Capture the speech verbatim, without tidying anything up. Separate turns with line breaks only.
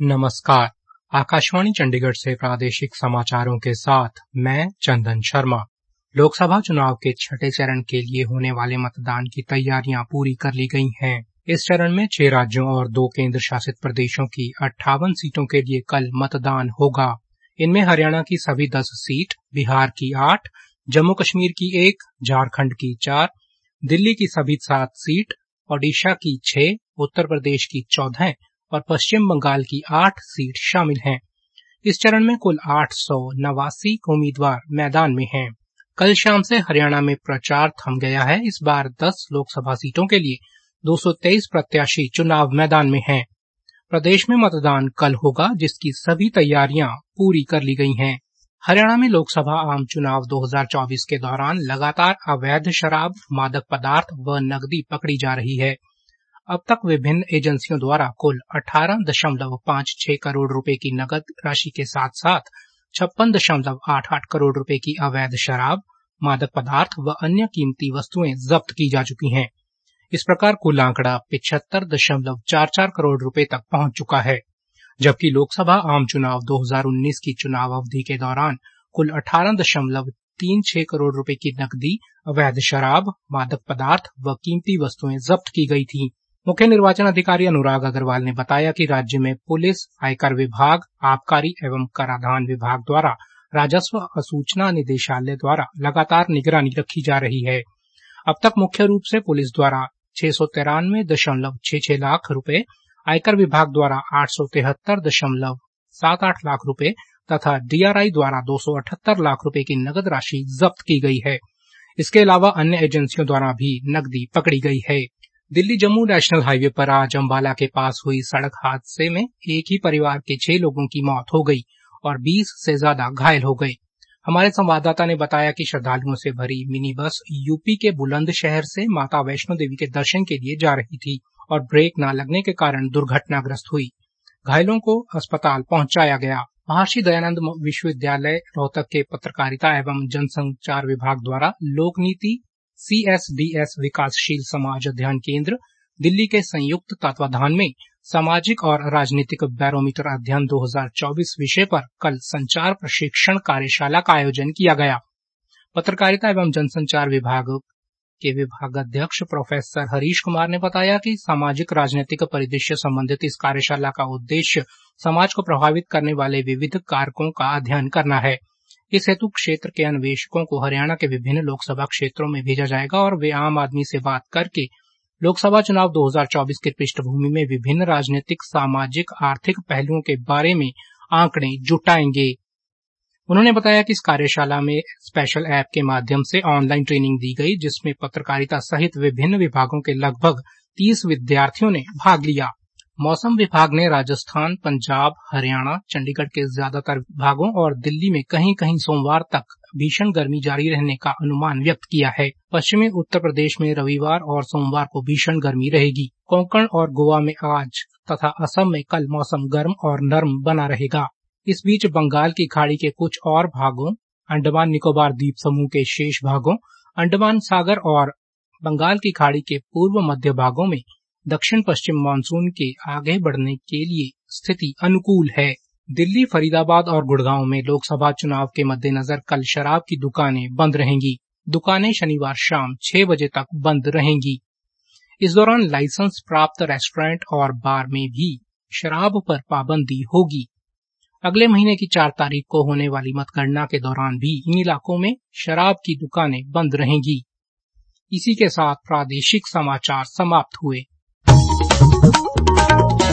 नमस्कार। आकाशवाणी चंडीगढ़ से प्रादेशिक समाचारों के साथ मैं चंदन शर्मा। लोकसभा चुनाव के छठे चरण के लिए होने वाले मतदान की तैयारियां पूरी कर ली गई हैं। इस चरण में छह राज्यों और दो केंद्र शासित प्रदेशों की अट्ठावन सीटों के लिए कल मतदान होगा। इनमें हरियाणा की सभी दस सीट, बिहार की आठ, जम्मू कश्मीर की एक, झारखंड की चार, दिल्ली की सभी सात सीट, ओडिशा की छह, उत्तर प्रदेश की चौदह और पश्चिम बंगाल की आठ सीट शामिल हैं। इस चरण में कुल आठ सौ नवासी उम्मीदवार मैदान में हैं। कल शाम से हरियाणा में प्रचार थम गया है। इस बार दस लोकसभा सीटों के लिए दो सौ तेईस प्रत्याशी चुनाव मैदान में हैं। प्रदेश में मतदान कल होगा, जिसकी सभी तैयारियां पूरी कर ली गई हैं। हरियाणा में लोकसभा आम चुनाव दो हज़ार चौबीस के दौरान लगातार अवैध शराब, मादक पदार्थ व नकदी पकड़ी जा रही है। अब तक विभिन्न एजेंसियों द्वारा कुल अठारह दशमलव पाँच छह करोड़ रुपए की नकद राशि के साथ साथ छप्पन दशमलव आठ आठ करोड़ रुपए की अवैध शराब, मादक पदार्थ व अन्य कीमती वस्तुएं जब्त की जा चुकी हैं। इस प्रकार कुल आंकड़ा पिछहत्तर दशमलव चार चार करोड़ रुपए तक पहुंच चुका है, जबकि लोकसभा आम चुनाव दो हज़ार उन्नीस की चुनाव अवधि के दौरान कुल अठारह दशमलव तीन छह करोड़ रुपए की नकदी, अवैध शराब, मादक पदार्थ व कीमती वस्तुएं जब्त की गई थी। मुख्य निर्वाचन अधिकारी अनुराग अग्रवाल ने बताया कि राज्य में पुलिस, आयकर विभाग, आबकारी एवं कराधान विभाग द्वारा राजस्व सूचना निदेशालय द्वारा लगातार निगरानी रखी जा रही है। अब तक मुख्य रूप से पुलिस द्वारा छह सौ तिरानवे दशमलव छह छह लाख रुपए, आयकर विभाग द्वारा आठ सौ तिहत्तर दशमलव सात आठ लाख रुपए तथा डीआरआई द्वारा दो सौ अठहत्तर लाख रुपए की नकद राशि जब्त की गई है। इसके अलावा अन्य एजेंसियों द्वारा भी नकदी पकड़ी गई है। दिल्ली जम्मू नेशनल हाईवे पर आज अंबाला के पास हुई सड़क हादसे में एक ही परिवार के छह लोगों की मौत हो गई और बीस से ज्यादा घायल हो गए। हमारे संवाददाता ने बताया कि श्रद्धालुओं से भरी मिनी बस यूपी के बुलंदशहर से माता वैष्णो देवी के दर्शन के लिए जा रही थी और ब्रेक न लगने के कारण दुर्घटनाग्रस्त हुई। घायलों को अस्पताल पहुंचाया गया। महर्षि दयानंद विश्वविद्यालय रोहतक के पत्रकारिता एवं जनसंचार विभाग द्वारा लोकनीति सीएसडीएस विकासशील समाज अध्ययन केंद्र दिल्ली के संयुक्त तत्वाधान में सामाजिक और राजनीतिक बैरोमीटर अध्ययन दो हज़ार चौबीस विषय पर कल संचार प्रशिक्षण कार्यशाला का आयोजन किया गया। पत्रकारिता एवं जनसंचार विभाग के विभागाध्यक्ष प्रोफेसर हरीश कुमार ने बताया कि सामाजिक राजनीतिक परिदृश्य संबंधित इस कार्यशाला का उद्देश्य समाज को प्रभावित करने वाले विविध कारकों का अध्ययन करना है। इस हेतु क्षेत्र के अन्वेषकों को हरियाणा के विभिन्न लोकसभा क्षेत्रों में भेजा जाएगा और वे आम आदमी से बात करके लोकसभा चुनाव दो हज़ार चौबीस की पृष्ठभूमि में विभिन्न राजनीतिक, सामाजिक, आर्थिक पहलुओं के बारे में आंकड़े जुटाएंगे। उन्होंने बताया कि इस कार्यशाला में स्पेशल ऐप के माध्यम से ऑनलाइन ट्रेनिंग दी गई, जिसमें पत्रकारिता सहित विभिन्न विभागों के लगभग तीस विद्यार्थियों ने भाग लिया। मौसम विभाग ने राजस्थान, पंजाब, हरियाणा, चंडीगढ़ के ज्यादातर भागों और दिल्ली में कहीं कहीं सोमवार तक भीषण गर्मी जारी रहने का अनुमान व्यक्त किया है। पश्चिमी उत्तर प्रदेश में रविवार और सोमवार को भीषण गर्मी रहेगी। कोंकण और गोवा में आज तथा असम में कल मौसम गर्म और नर्म बना रहेगा। इस बीच बंगाल की खाड़ी के कुछ और भागों, अंडमान निकोबार द्वीप समूह के शेष भागों, अंडमान सागर और बंगाल की खाड़ी के पूर्व मध्य भागों में दक्षिण पश्चिम मानसून के आगे बढ़ने के लिए स्थिति अनुकूल है। दिल्ली, फरीदाबाद और गुड़गांव में लोकसभा चुनाव के मद्देनजर कल शराब की दुकानें बंद रहेंगी। दुकानें शनिवार शाम छह बजे तक बंद रहेंगी। इस दौरान लाइसेंस प्राप्त रेस्टोरेंट और बार में भी शराब पर पाबंदी होगी। अगले महीने की चार तारीख को होने वाली मतगणना के दौरान भी इन इलाकों में शराब की दुकानें बंद रहेंगी। इसी के साथ प्रादेशिक समाचार समाप्त हुए।